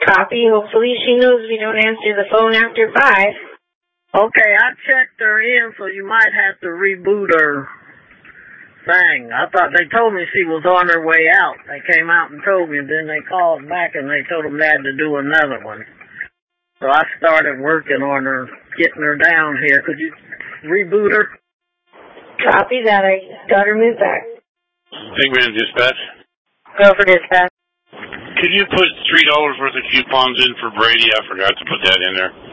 Copy. Hopefully she knows we don't answer the phone after 5. Okay, I checked her in, so you might have to reboot her thing. I thought they told me she was on her way out. They came out and told me, and then they called back and they told them they had to do another one. So I started working on her, getting her down here. Could you reboot her? Copy that. I got her moved back. Stingman Dispatch. Go for dispatch. Could you put $3 worth of coupons in for Brady? I forgot to put that in there.